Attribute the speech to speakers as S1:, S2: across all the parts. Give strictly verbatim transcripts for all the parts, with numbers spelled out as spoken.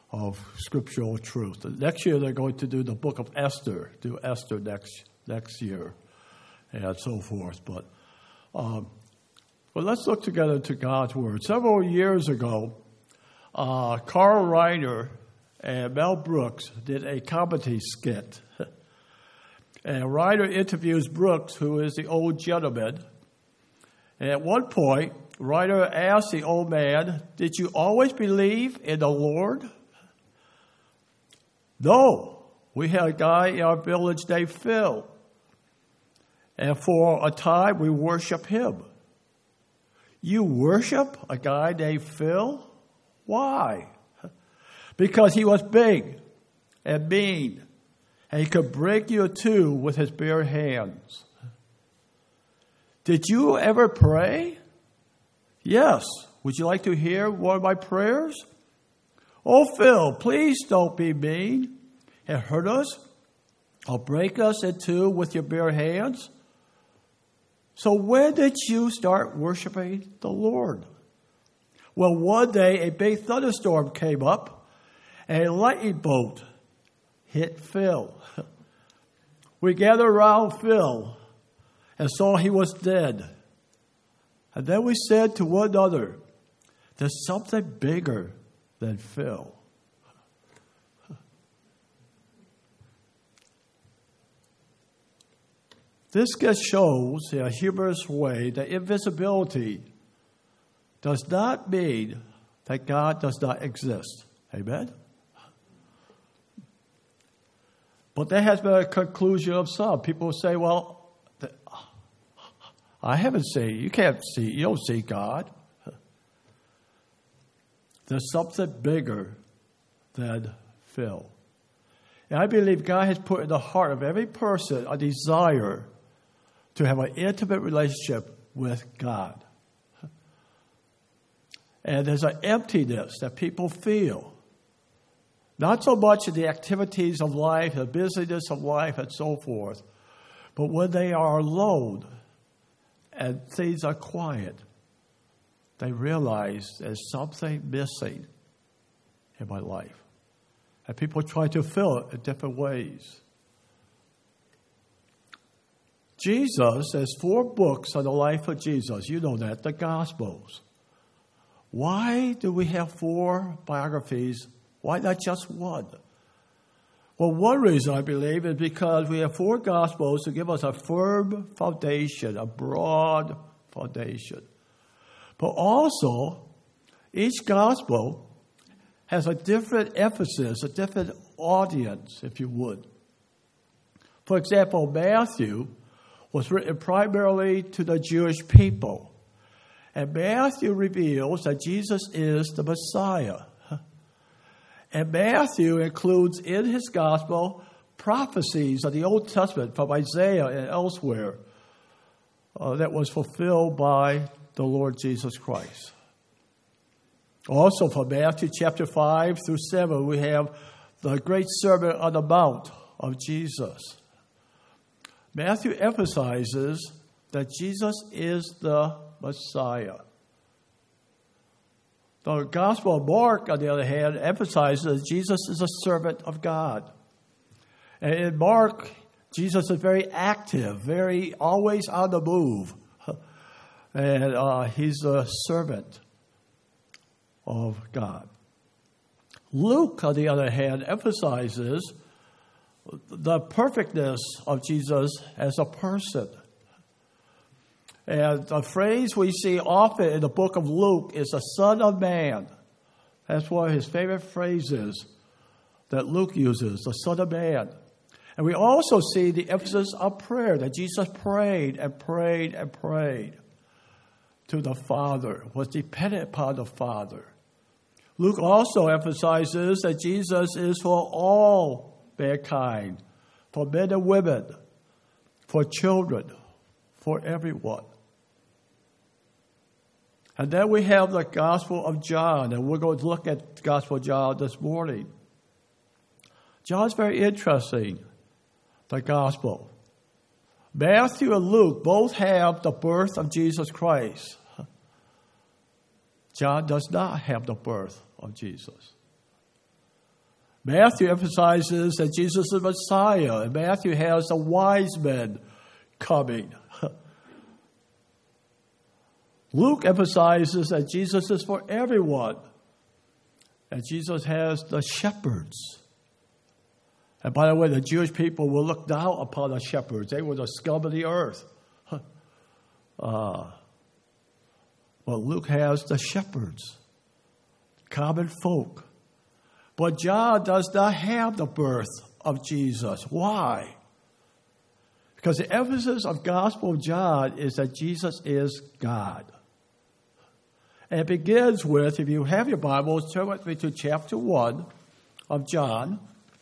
S1: of scriptural truth. Next year they're going to do the book of Esther, do Esther next next year, and so forth. But um, but let's look together to God's Word. Several years ago, uh, Carl Reiner and Mel Brooks did a comedy skit. And Reiner interviews Brooks, who is the old gentleman. And at one point, Reiner asked the old man, "Did you always believe in the Lord?" "No. We had a guy in our village named Phil. And for a time, we worship him." "You worship a guy named Phil? Why?" "Because he was big and mean, and he could break you in two with his bare hands." "Did you ever pray?" "Yes. Would you like to hear one of my prayers?" "Oh, Phil, please don't be mean and hurt us or break us in two with your bare hands." "So when did you start worshiping the Lord?" "Well, one day a big thunderstorm came up and a lightning bolt hit Phil. We gathered around Phil and saw he was dead. And then we said to one another, there's something bigger than Phil." This just shows in a humorous way that invisibility does not mean that God does not exist. Amen? But that has been a conclusion of some. People say, well, I haven't seen, you can't see, you don't see God. There's something bigger than Phil. And I believe God has put in the heart of every person a desire to have an intimate relationship with God. And there's an emptiness that people feel. Not so much in the activities of life, the busyness of life, and so forth, but when they are alone and things are quiet, they realize there's something missing in my life. And people try to fill it in different ways. Jesus, there's four books on the life of Jesus. You know that, the Gospels. Why do we have four biographies? Why not just one? Well, one reason I believe is because we have four Gospels to give us a firm foundation, a broad foundation. But also, each Gospel has a different emphasis, a different audience, if you would. For example, Matthew was written primarily to the Jewish people. And Matthew reveals that Jesus is the Messiah. And Matthew includes in his gospel prophecies of the Old Testament from Isaiah and elsewhere uh, that was fulfilled by the Lord Jesus Christ. Also from Matthew chapter five through seven, we have the great Sermon on the Mount of Jesus. Matthew emphasizes that Jesus is the Messiah. The Gospel of Mark, on the other hand, emphasizes that Jesus is a servant of God. And in Mark, Jesus is very active, very always on the move. And uh, he's a servant of God. Luke, on the other hand, emphasizes the perfectness of Jesus as a person. And the phrase we see often in the book of Luke is the Son of Man. That's one of his favorite phrases that Luke uses, the Son of Man. And we also see the emphasis of prayer, that Jesus prayed and prayed and prayed to the Father, was dependent upon the Father. Luke also emphasizes that Jesus is for all mankind, for men and women, for children, for everyone. And then we have the Gospel of John, and we're going to look at the Gospel of John this morning. John's very interesting, the Gospel. Matthew and Luke both have the birth of Jesus Christ. John does not have the birth of Jesus. Matthew emphasizes that Jesus is the Messiah, and Matthew has the wise men coming. Luke emphasizes that Jesus is for everyone, and Jesus has the shepherds. And by the way, the Jewish people will look down upon the shepherds. They were the scum of the earth. Uh, but Luke has the shepherds, common folk. But John does not have the birth of Jesus. Why? Because the emphasis of Gospel of John is that Jesus is God. And it begins with, if you have your Bibles, turn with me to chapter one of John.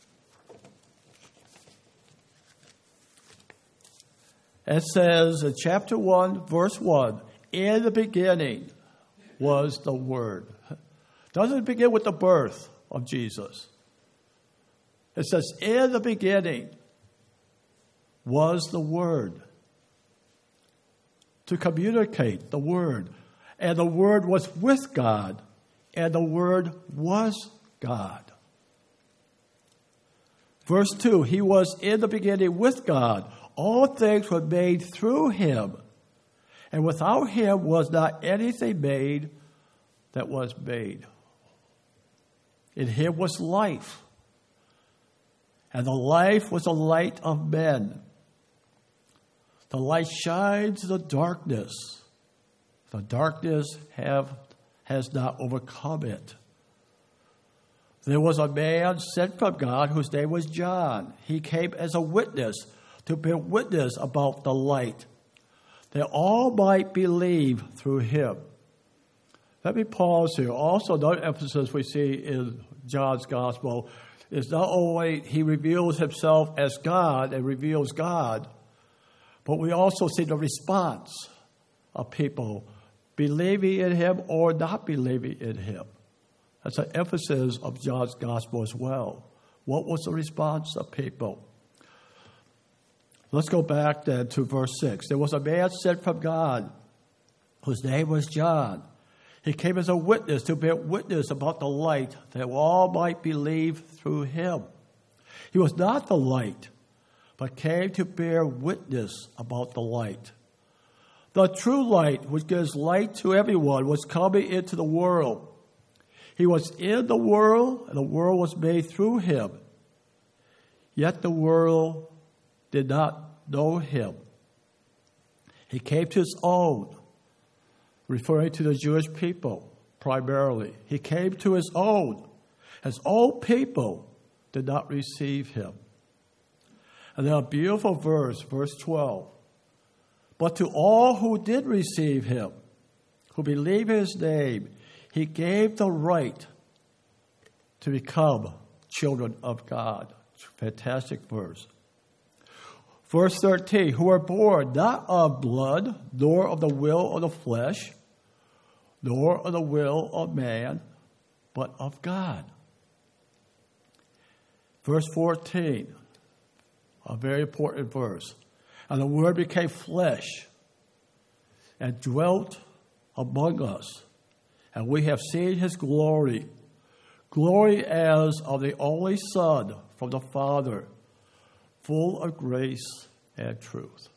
S1: It says in chapter one, verse one, in the beginning was the Word. Doesn't begin with the birth of Jesus. It says, in the beginning was the Word. To communicate the Word. And the Word was with God, and the Word was God. Verse two, he was in the beginning with God. All things were made through him, and without him was not anything made that was made. In him was life, and the life was the light of men. The light shines in the darkness. The darkness have, has not overcome it. There was a man sent from God whose name was John. He came as a witness to bear witness about the light, that all might believe through him. Let me pause here. Also, another emphasis we see in John's gospel is not only he reveals himself as God and reveals God, but we also see the response of people believing in him or not believing in him. That's an emphasis of John's gospel as well. What was the response of people? Let's go back then to verse six. There was a man sent from God whose name was John. He came as a witness to bear witness about the light, that all might believe through him. He was not the light, but came to bear witness about the light. The true light, which gives light to everyone, was coming into the world. He was in the world, and the world was made through him. Yet the world did not know him. He came to his own, referring to the Jewish people primarily. He came to his own. His own people did not receive him. And then a beautiful verse, verse twelve. But to all who did receive him, who believe in his name, he gave the right to become children of God. Fantastic verse. Verse thirteen, who are born not of blood, nor of the will of the flesh, nor of the will of man, but of God. Verse fourteen, a very important verse. And the Word became flesh and dwelt among us. And we have seen his glory, glory as of the only Son from the Father, full of grace and truth.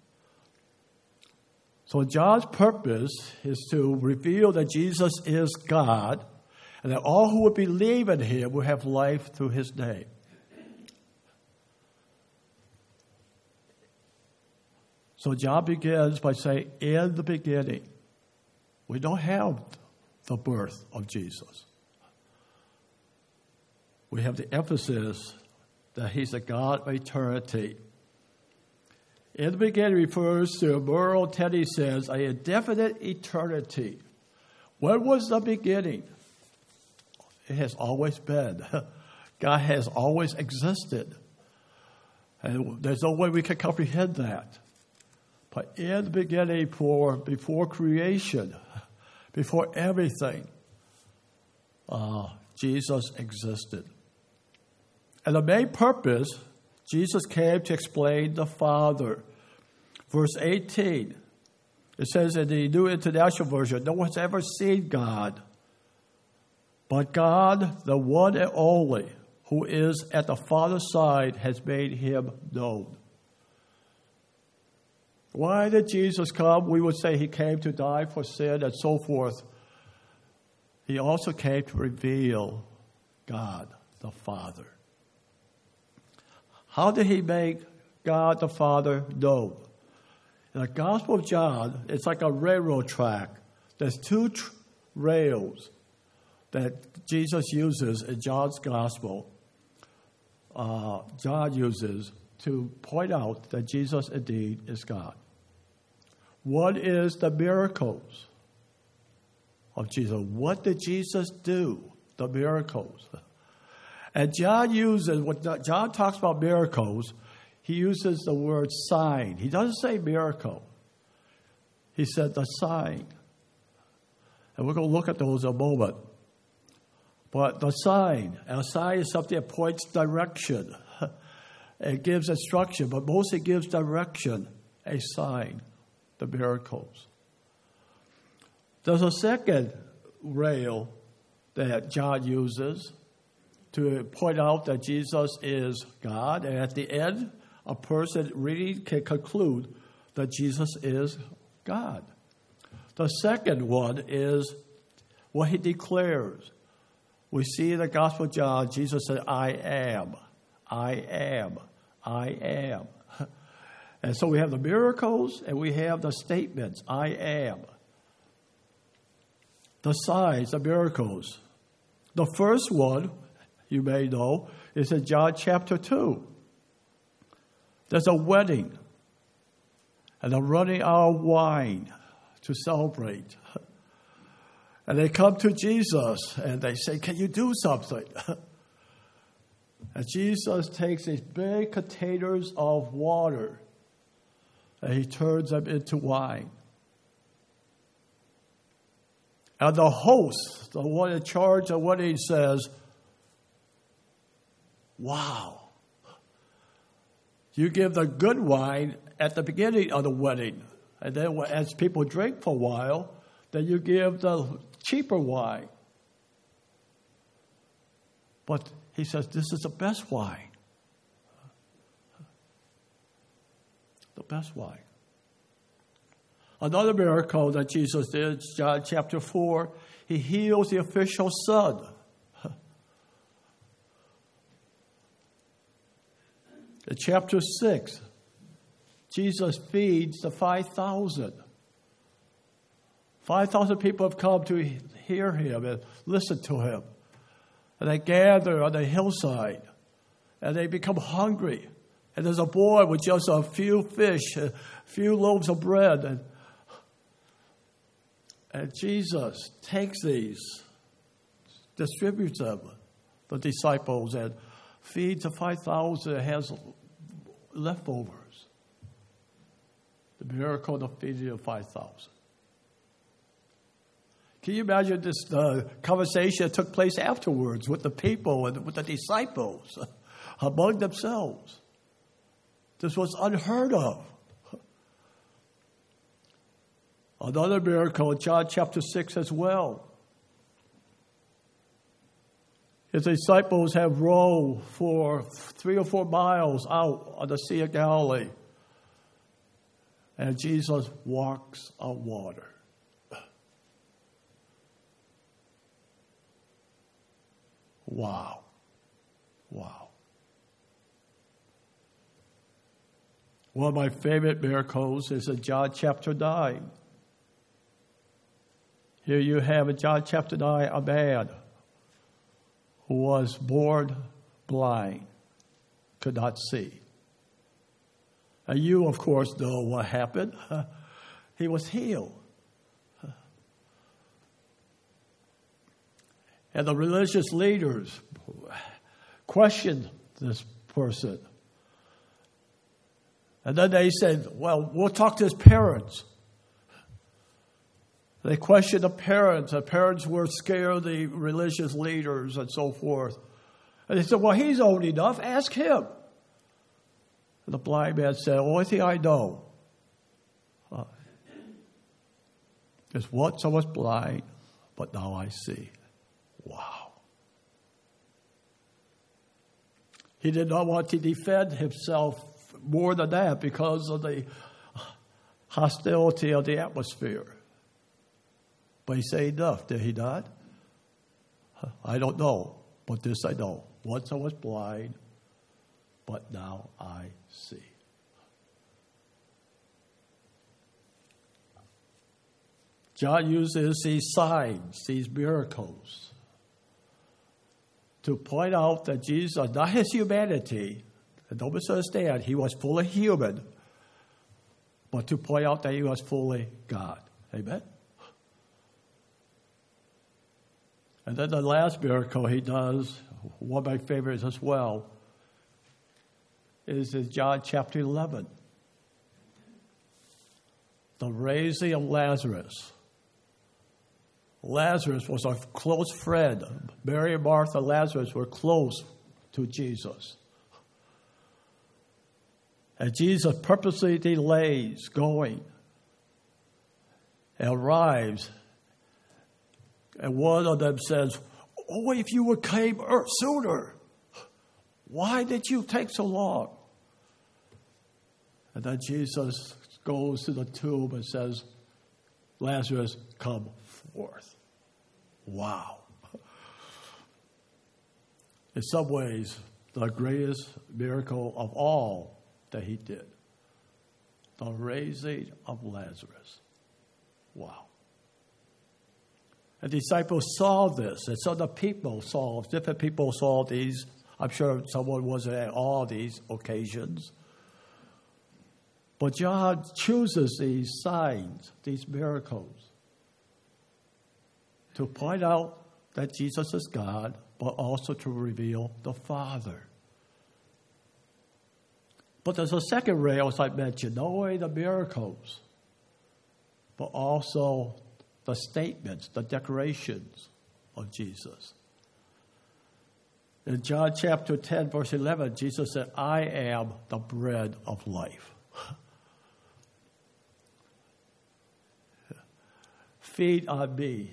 S1: So John's purpose is to reveal that Jesus is God, and that all who would believe in him will have life through his name. So John begins by saying, in the beginning. We don't have the birth of Jesus. We have the emphasis that he's the God of eternity. In the beginning refers to, Merle Teddy says, an indefinite eternity. When was the beginning? It has always been. God has always existed. And there's no way we can comprehend that. But in the beginning, for, before creation, before everything, uh, Jesus existed. And the main purpose, Jesus came to explain the Father. Verse eighteen, it says in the New International Version, no one's ever seen God, but God, the one and only, who is at the Father's side has made him known. Why did Jesus come? We would say he came to die for sin and so forth. He also came to reveal God the Father. How did he make God the Father known? In the Gospel of John, it's like a railroad track. There's two tr- rails that Jesus uses in John's Gospel. Uh, John uses to point out that Jesus indeed is God. What is the miracles of Jesus? What did Jesus do? The miracles. And John uses, when John talks about miracles, he uses the word sign. He doesn't say miracle. He said the sign. And we're going to look at those in a moment. But the sign, and a sign is something that points direction. It gives instruction, but mostly gives direction, a sign, the miracles. There's a second rail that John uses to point out that Jesus is God. And at the end, a person really can conclude that Jesus is God. The second one is what he declares. We see in the Gospel of John, Jesus said, I am, I am, I am. And so we have the miracles and we have the statements, I am. The signs, the miracles. The first one, you may know, is in John chapter two. There's a wedding and they're running out of wine to celebrate. And they come to Jesus and they say, can you do something? And Jesus takes these big containers of water and he turns them into wine. And the host, the one in charge of what he says, wow. You give the good wine at the beginning of the wedding. And then as people drink for a while, then you give the cheaper wine. But he says, this is the best wine. The best wine. Another miracle that Jesus did, John chapter four, he heals the official son. In chapter six, Jesus feeds the five thousand. five thousand people have come to hear him and listen to him. And they gather on the hillside. And they become hungry. And there's a boy with just a few fish, a few loaves of bread. And, and Jesus takes these, distributes them, the disciples, and feeds the five thousand and has leftovers. The miracle of feeding the five thousand. Can you imagine this uh, conversation that took place afterwards with the people and with the disciples among themselves? This was unheard of. Another miracle in John chapter six as well. His disciples have rowed for three or four miles out on the Sea of Galilee. And Jesus walks on water. Wow. Wow. One of my favorite miracles is in John chapter nine. Here you have in John chapter nine a man who was born blind, could not see. And you, of course, know what happened. He was healed. And the religious leaders questioned this person. And then they said, well, we'll talk to his parents. They questioned the parents. The parents were scared of the religious leaders and so forth. And they said, well, he's old enough. Ask him. And the blind man said, the only thing I know uh, is once I was blind, but now I see. Wow. He did not want to defend himself more than that because of the hostility of the atmosphere. But he said enough, did he not? I don't know, but this I know. Once I was blind, but now I see. John uses these signs, these miracles, to point out that Jesus, not his humanity, and don't misunderstand, he was fully human, but to point out that he was fully God. Amen? And then the last miracle he does, one of my favorites as well, is in John chapter eleven. The raising of Lazarus. Lazarus was a close friend. Mary and Martha and Lazarus were close to Jesus. And Jesus purposely delays going and arrives. And one of them says, oh, if you would came sooner, why did you take so long? And then Jesus goes to the tomb and says, Lazarus, come forth. Wow. In some ways, the greatest miracle of all that he did. The raising of Lazarus. Wow. And the disciples saw this, and so the people saw, different people saw these. I'm sure someone wasn't at all these occasions. But John chooses these signs, these miracles, to point out that Jesus is God, but also to reveal the Father. But there's a second rail, as I mentioned, not only the miracles, but also the statements, the declarations of Jesus. In John chapter ten, verse eleven, Jesus said, I am the bread of life. Feed on me.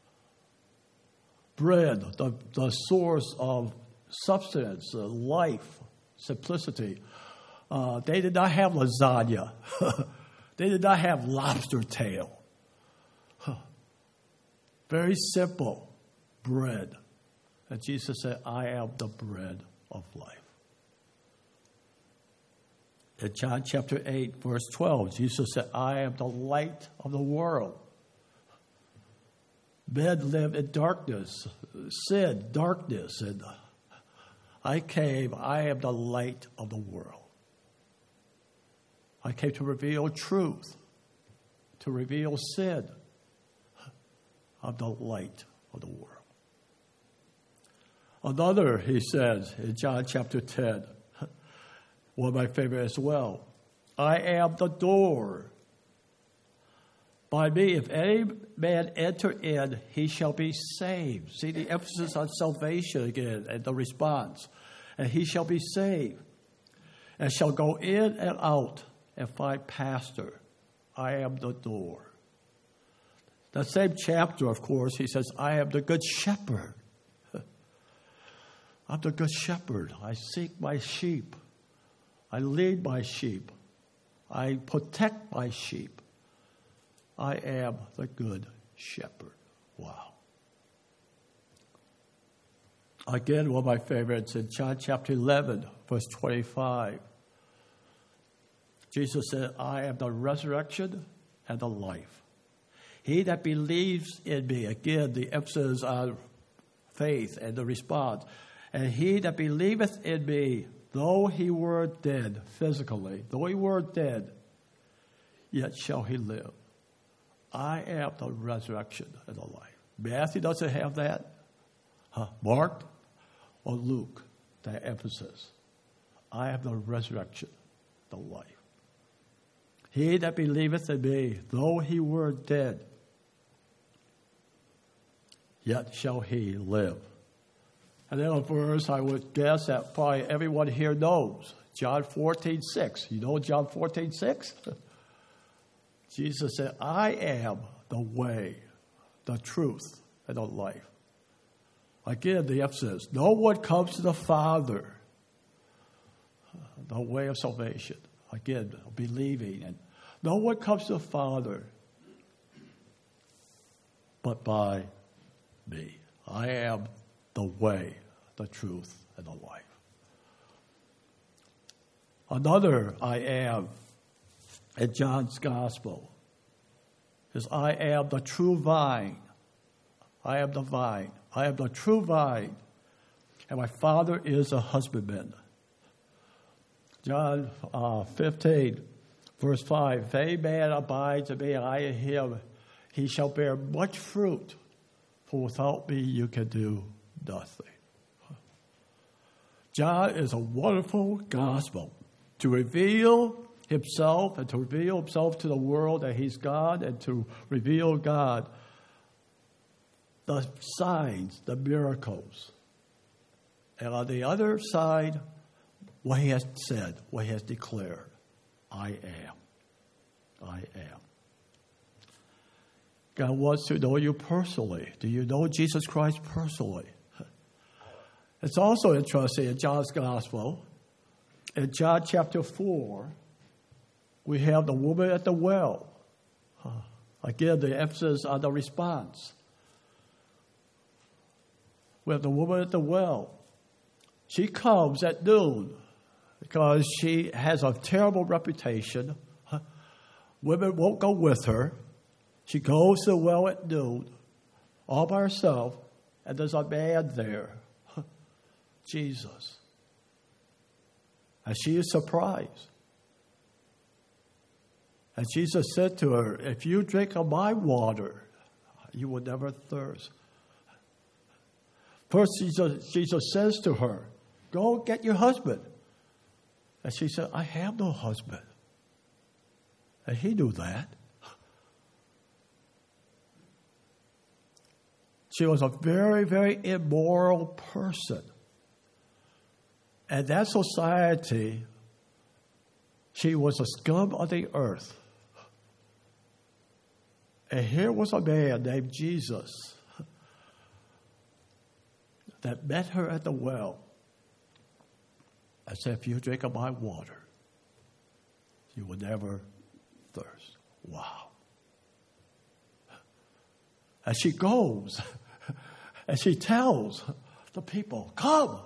S1: Bread, the, the source of substance, uh, life, simplicity. Uh, they did not have lasagna. They did not have lobster tail. Very simple bread. And Jesus said, I am the bread of life. In John chapter eight, verse twelve, Jesus said, I am the light of the world. Men live in darkness, sin, darkness, and I came, I am the light of the world. I came to reveal truth, to reveal sin. I'm the light of the world. Another, he says in John chapter ten, one of my favorites as well, I am the door. By me, if any man enter in, he shall be saved. See the emphasis on salvation again and the response. And he shall be saved, and shall go in and out and find pasture. I am the door. That same chapter, of course, he says, I am the good shepherd. I'm the good shepherd. I seek my sheep. I lead my sheep. I protect my sheep. I am the good shepherd. Wow. Again, one of my favorites in John chapter eleven, verse twenty-five. Jesus said, I am the resurrection and the life. He that believes in me, again, the emphasis on faith and the response. And he that believeth in me, though he were dead physically, though he were dead, yet shall he live. I am the resurrection and the life. Matthew doesn't have that. Huh? Mark or Luke, that emphasis. I am the resurrection, the life. He that believeth in me, though he were dead, yet shall he live. And then a verse I would guess that probably everyone here knows. John fourteen six. You know John fourteen six? Jesus said, I am the way, the truth, and the life. Again, the emphasis. No one comes to the Father the way of salvation. Again, believing. And no one comes to the Father but by me. I am the way, the truth, and the life. Another I am in John's Gospel is I am the true vine. I am the vine. I am the true vine. And my Father is a husbandman. John uh, fifteen, verse five. If any man abides in me and I in him, he shall bear much fruit. For without me you can do nothing. John is a wonderful gospel to reveal himself and to reveal himself to the world that he's God, and to reveal God, the signs, the miracles. And on the other side, what he has said, what he has declared, I am. I am. God wants to know you personally. Do you know Jesus Christ personally? It's also interesting in John's Gospel. In John chapter four, we have the woman at the well. Again, the emphasis on the response. We have the woman at the well. She comes at noon because she has a terrible reputation. Women won't go with her. She goes to the well at noon, all by herself, and there's a man there, Jesus. And she is surprised. And Jesus said to her, if you drink of my water, you will never thirst. First, Jesus, Jesus says to her, go get your husband. And she said, I have no husband. And he knew that. She was a very, very immoral person. And that society, she was a scum of the earth. And here was a man named Jesus that met her at the well and said, if you drink of my water, you will never thirst. Wow. And she goes and she tells the people, come.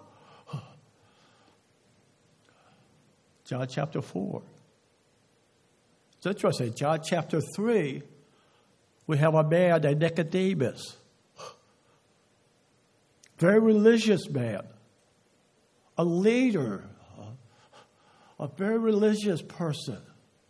S1: John chapter four. It's interesting. John chapter three, we have a man named Nicodemus. Very religious man. A leader. A very religious person.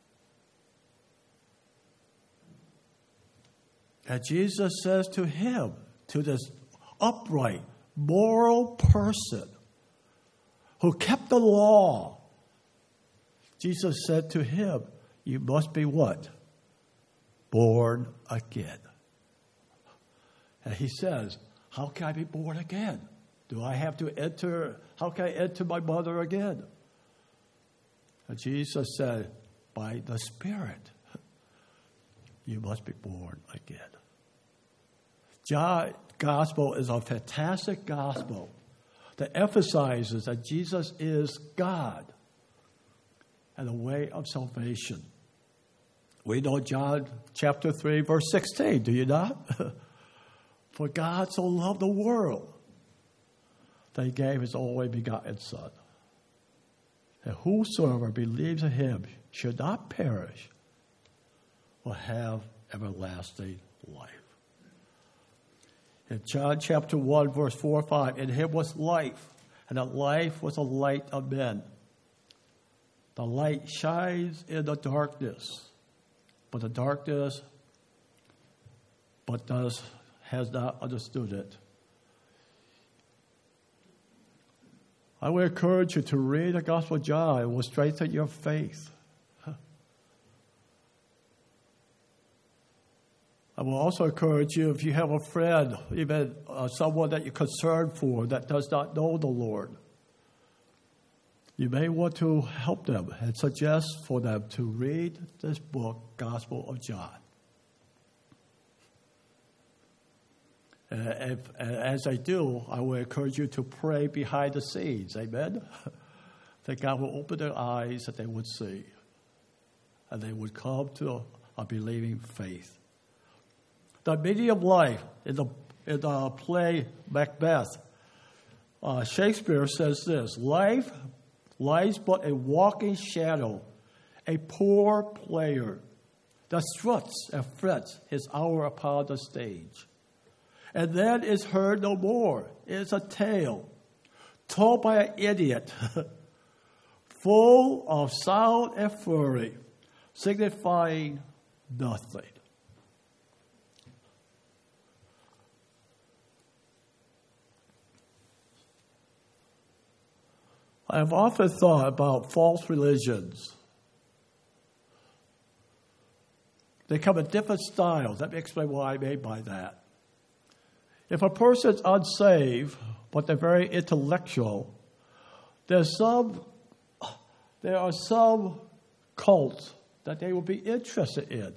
S1: And Jesus says to him, to this upright, moral person who kept the law, Jesus said to him, you must be what? Born again. And he says, how can I be born again? Do I have to enter? How can I enter my mother again? And Jesus said, by the Spirit, you must be born again. John's gospel is a fantastic gospel that emphasizes that Jesus is God and the way of salvation. We know John chapter three, verse sixteen, do you not? For God so loved the world that he gave his only begotten Son, that whosoever believes in him should not perish, but have everlasting life. In John chapter one, verse four and five, in him was life, and that life was the light of men. The light shines in the darkness, but the darkness but does has not understood it. I would encourage you to read the Gospel of John. It will strengthen your faith. I will also encourage you, if you have a friend, even uh, someone that you're concerned for that does not know the Lord, you may want to help them and suggest for them to read this book, Gospel of John. Uh, if, uh, as I do, I will encourage you to pray behind the scenes. Amen? that God will open their eyes that they would see, and they would come to a, a believing faith. The meaning of life in the, in the play Macbeth, uh, Shakespeare says this: life lies but a walking shadow, a poor player that struts and frets his hour upon the stage, and then is heard no more. It is a tale told by an idiot, full of sound and fury, signifying nothing. I have often thought about false religions. They come in different styles. Let me explain what I mean by that. If a person's unsaved, but they're very intellectual, there's some, there are some cults that they will be interested in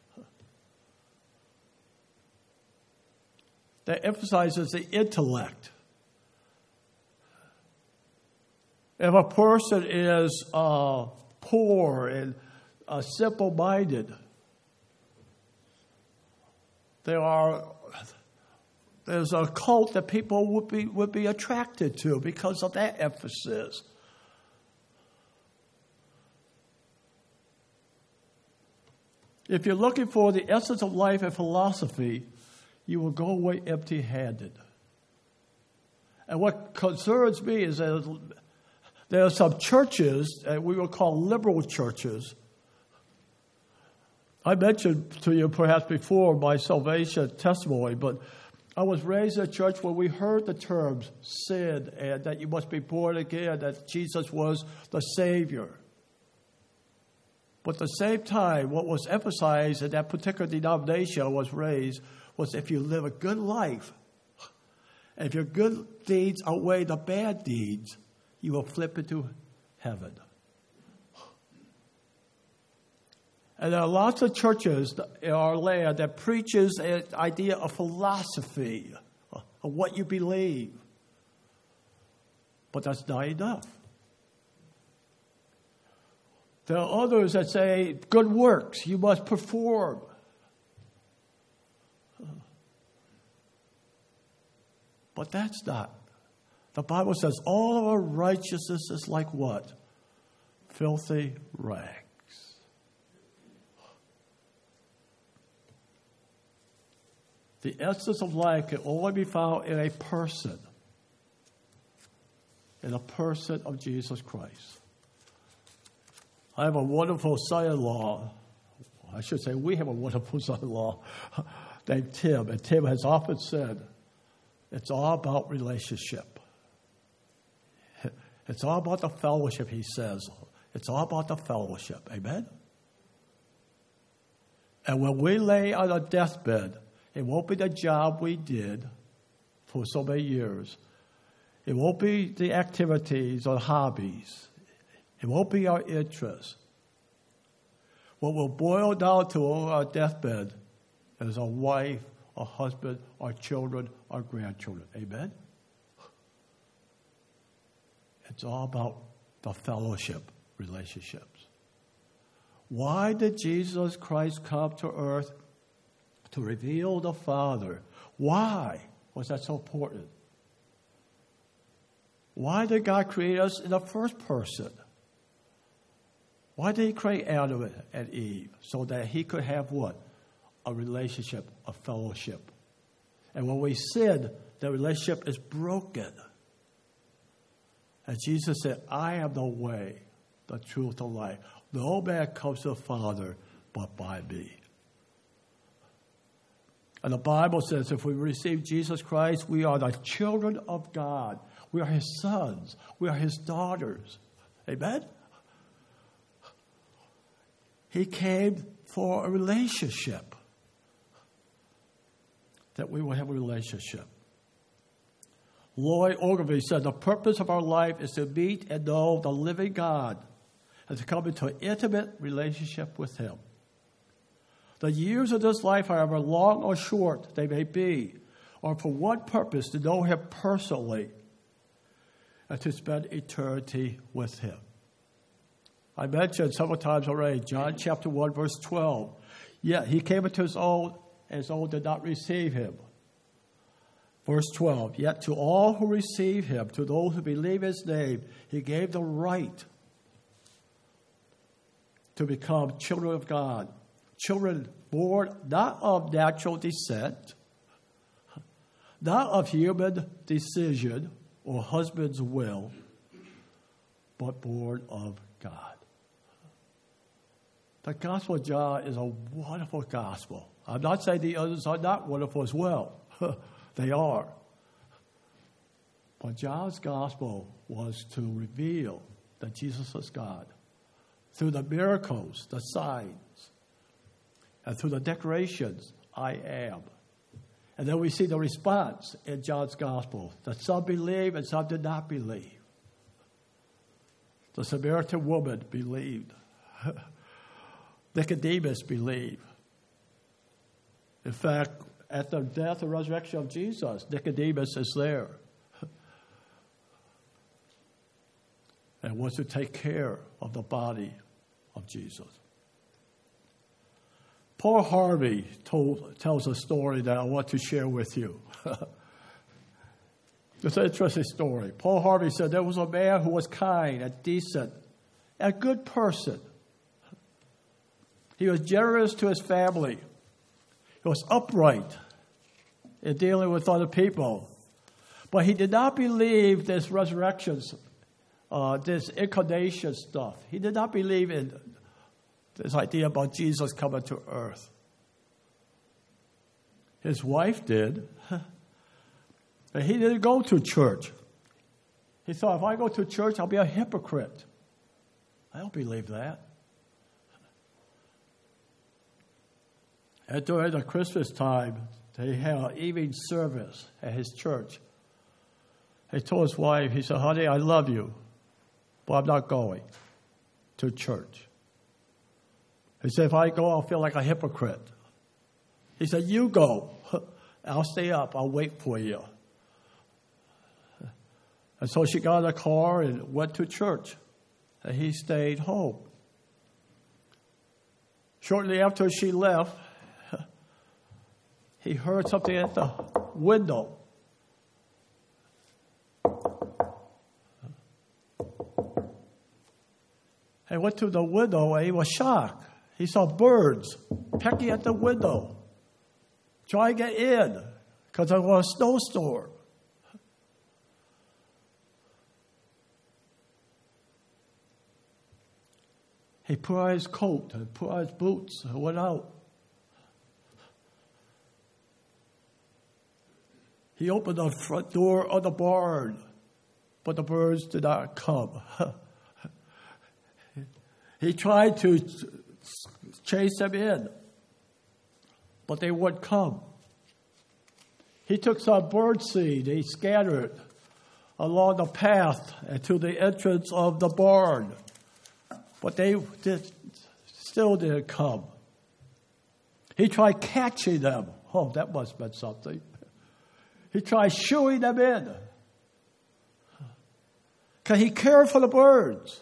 S1: that emphasizes the intellect. If a person is uh, poor and uh, simple-minded, there are there's a cult that people would be would be attracted to because of that emphasis. If you're looking for the essence of life and philosophy, you will go away empty-handed. And what concerns me is that there are some churches, and we will call liberal churches. I mentioned to you perhaps before my salvation testimony, but I was raised in a church where we heard the terms sin and that you must be born again, that Jesus was the Savior. But at the same time, what was emphasized in that particular denomination I was raised was if you live a good life, and if your good deeds outweigh the bad deeds, you will flip into heaven. And there are lots of churches in our land that preaches an idea of philosophy, of what you believe. But that's not enough. There are others that say, good works, you must perform. But that's not. The Bible says all of our righteousness is like what? Filthy rags. The essence of life can only be found in a person, in a person of Jesus Christ. I have a wonderful son-in-law. I should say we have a wonderful son-in-law named Tim. And Tim has often said, it's all about relationship. It's all about the fellowship, he says. It's all about the fellowship. Amen? And when we lay on a deathbed, it won't be the job we did for so many years. It won't be the activities or hobbies. It won't be our interests. What will boil down to our deathbed is our wife, our husband, our children, our grandchildren. Amen? It's all about the fellowship relationships. Why did Jesus Christ come to earth? To reveal the Father. Why was that so important? Why did God create us in the first person? Why did he create Adam and Eve? So that he could have what? A relationship, a fellowship. And when we sin, the relationship is broken. And Jesus said, I am the way, the truth, the life. No man comes to the Father but by me. And the Bible says if we receive Jesus Christ, we are the children of God. We are his sons. We are his daughters. Amen? He came for a relationship. That we will have a relationship. Lloyd Ogilvie said, the purpose of our life is to meet and know the living God and to come into an intimate relationship with him. The years of this life, however long or short they may be, are for one purpose, to know him personally. and to spend eternity with him. I mentioned several times already, John chapter one, verse twelve. Yet he came into his own, and his own did not receive him. Verse twelve, yet to all who receive him, to those who believe his name, he gave the right to become children of God. Children born not of natural descent, not of human decision or husband's will, but born of God. The Gospel of John is a wonderful gospel. I'm not saying the others are not wonderful as well. They are. But John's gospel was to reveal that Jesus is God through the miracles, the signs, and through the declarations, I am. And then we see the response in John's gospel, that some believe and some did not believe. The Samaritan woman believed. Nicodemus believed. In fact, at the death and resurrection of Jesus, Nicodemus is there and wants to take care of the body of Jesus. Paul Harvey told, tells a story that I want to share with you. It's an interesting story. Paul Harvey said there was a man who was kind and decent, a good person. He was generous to his family. He was upright in dealing with other people. But he did not believe this resurrection, uh, this incarnation stuff. He did not believe in this idea about Jesus coming to earth. His wife did. And he didn't go to church. He thought, if I go to church, I'll be a hypocrite. I don't believe that. And during the Christmas time, they had an evening service at his church. He told his wife, he said, honey, I love you, but I'm not going to church. He said, if I go, I'll feel like a hypocrite. He said, you go. I'll stay up. I'll wait for you. And so she got in a car and went to church. And he stayed home. Shortly after she left, he heard something at the window. He went to the window and he was shocked. He saw birds pecking at the window, trying to get in because there was a snowstorm. He put on his coat and put on his boots and went out. He opened the front door of the barn, but the birds did not come. He tried to chase them in, but they wouldn't come. He took some bird seed, he scattered it along the path and to the entrance of the barn, but they did, still didn't come. He tried catching them. Oh, that must have been something. He tried shooing them in. Because he cared for the birds.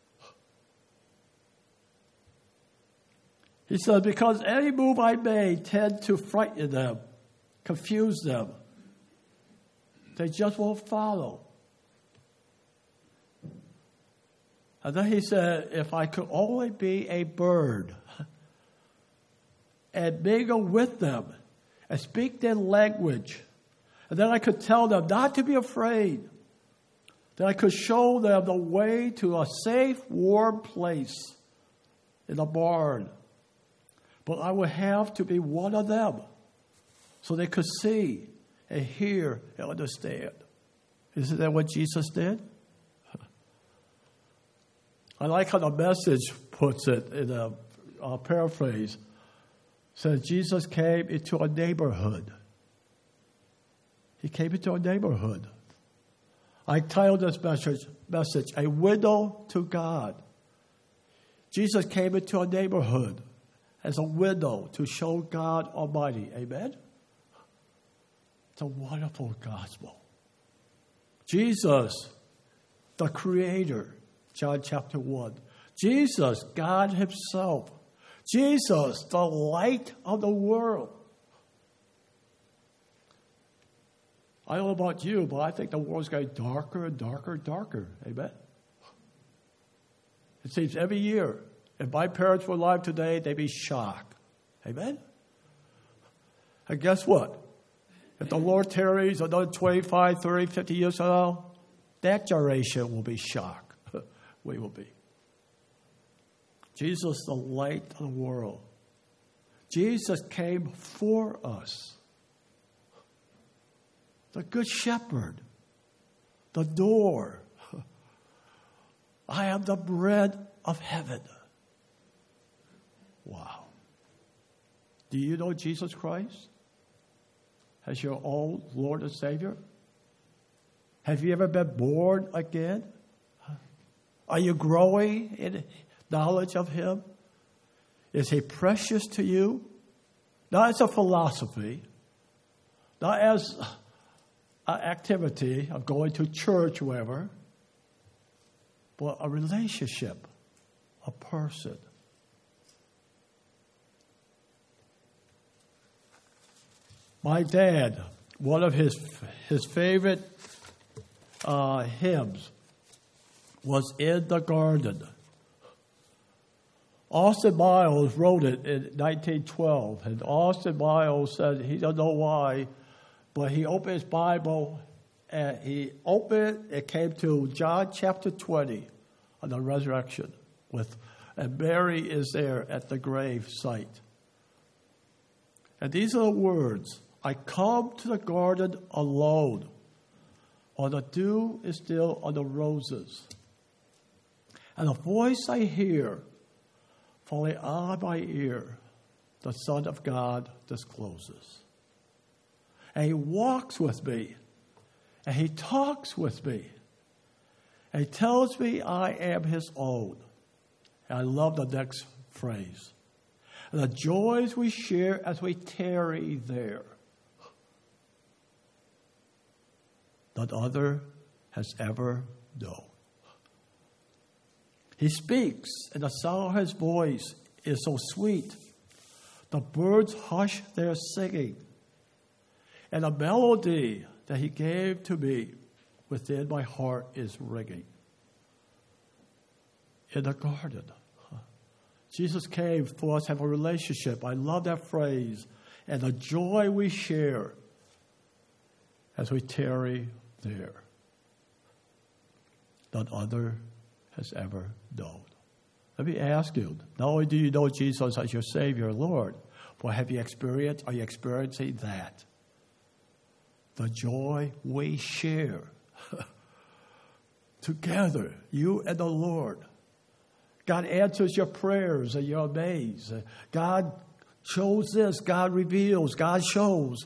S1: He said, because any move I made tend to frighten them, confuse them. They just won't follow. And then he said, if I could only be a bird and mingle with them and speak their language, and then I could tell them not to be afraid, that I could show them the way to a safe, warm place in the barn. But I would have to be one of them so they could see and hear and understand. Isn't that what Jesus did? I like how the Message puts it in a, a paraphrase. It says Jesus came into a neighborhood. He came into a neighborhood. I titled this message, message, A Window to God. Jesus came into a neighborhood as a window to show God Almighty. Amen? It's a wonderful gospel. Jesus the Creator, John chapter one. Jesus, God himself. Jesus, the light of the world. I don't know about you, but I think the world's getting darker and darker and darker. Amen? It seems every year, if my parents were alive today, they'd be shocked. Amen? And guess what? If the Lord tarries another twenty-five, thirty, fifty years from now, that generation will be shocked. We will be. Jesus, the light of the world. Jesus came for us. The good shepherd. The door. I am the bread of heaven. Wow. Do you know Jesus Christ as your own Lord and Savior? Have you ever been born again? Are you growing in knowledge of him? Is he precious to you? Not as a philosophy, not as an activity of going to church, wherever, but a relationship, a person. My dad, one of his his favorite uh, hymns was In the Garden. Austin Miles wrote it in nineteen twelve, and Austin Miles said he doesn't know why, but he opened his Bible, and he opened it, it came to John chapter twenty on the resurrection, with, and Mary is there at the grave site. And these are the words, I come to the garden alone, while the dew is still on the roses. And a voice I hear falling on my ear, the Son of God discloses. And he walks with me, and he talks with me, and he tells me I am his own. And I love the next phrase. And the joys we share as we tarry there, none other has ever known. He speaks, and the sound of his voice is so sweet. The birds hush their singing, and the melody that he gave to me within my heart is ringing. In the garden, Jesus came for us to have a relationship. I love that phrase. And the joy we share as we tarry there, none other has ever known. Let me ask you, not only do you know Jesus as your Savior and Lord, but have you experienced, are you experiencing that? The joy we share together, you and the Lord. God answers your prayers and you're amazed. God shows this, God reveals, God shows.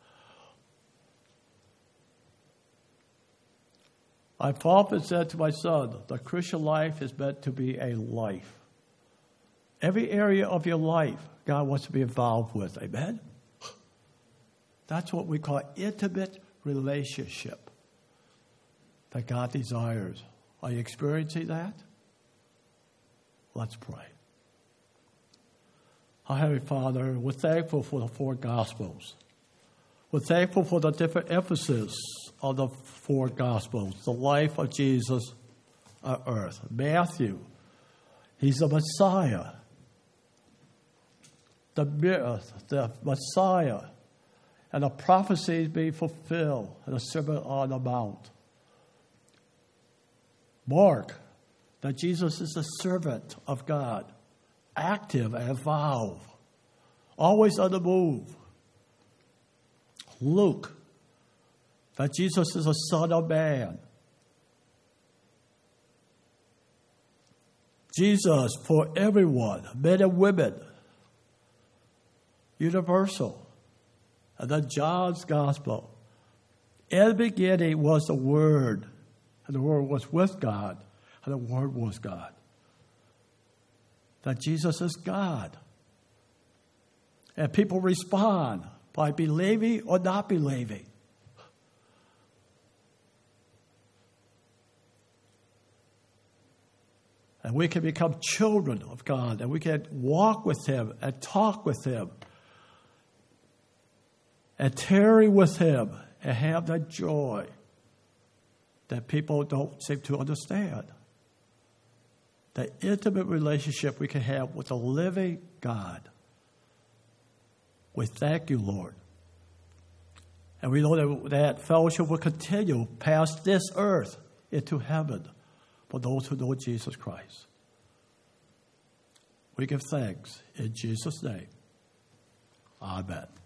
S1: I've often said to my son, the Christian life is meant to be a life. Every area of your life, God wants to be involved with. Amen? That's what we call intimate relationship that God desires. Are you experiencing that? Let's pray. Our Heavenly Father, we're thankful for the four Gospels. We're thankful for the different emphasis of the four Gospels, the life of Jesus on earth. Matthew, he's the Messiah. The, the Messiah and the prophecies being fulfilled and the Sermon on the Mount. Mark, that Jesus is the servant of God, active and involved, always on the move. Luke, that Jesus is the Son of Man. Jesus for everyone, men and women, universal. And then John's Gospel. In the beginning was the Word, and the Word was with God, and the Word was God. That Jesus is God. And people respond by believing or not believing. And we can become children of God, and we can walk with Him and talk with Him and tarry with Him and have that joy that people don't seem to understand. The intimate relationship we can have with the living God. We thank you, Lord. And we know that that fellowship will continue past this earth into heaven for those who know Jesus Christ. We give thanks in Jesus' name. Amen.